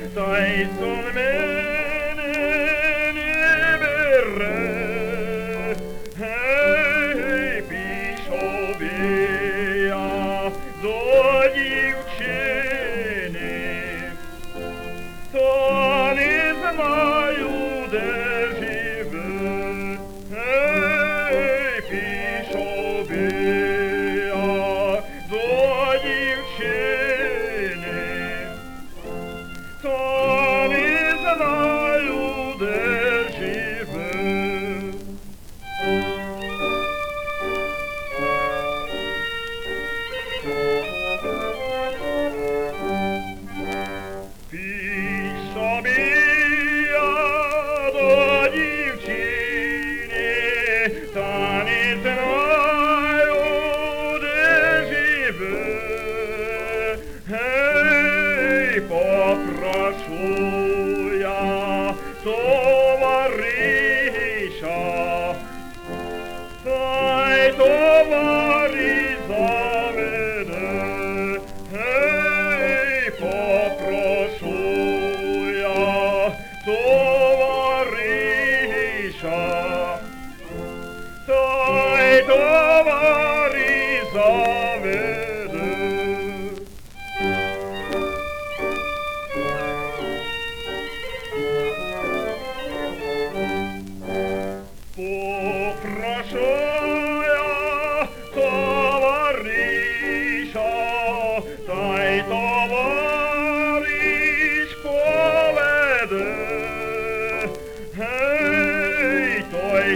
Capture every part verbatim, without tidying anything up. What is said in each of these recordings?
та й сон мене не бере. Гей, пішов я до дівчини, та не знаю, де живе. Гей, пішов я до дівчини, та не знаю, де живе. Пішов я до дівчини, та не знаю, де живе. Гей, попрошу я товариша, та й товариш заведе. Гей, попрошу я товариша, та й товариш заведе. Попрошу я товариша, та й товариш поведе. Гей, той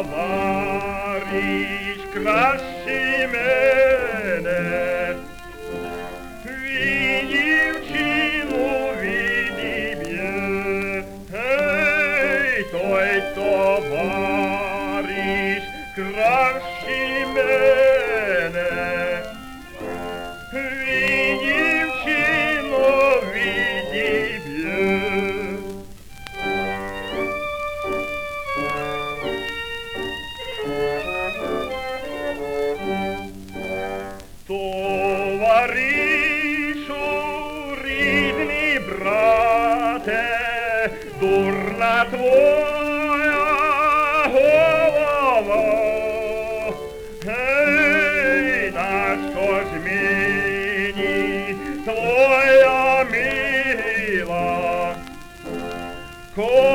товариш краще мене, він дівчину відіб'є. Гей, той товариш краще мене, він дівчину відіб'є. Товаришу, рідний брате, дурна твоя голова. Гей, нащо ж мені твоя мила?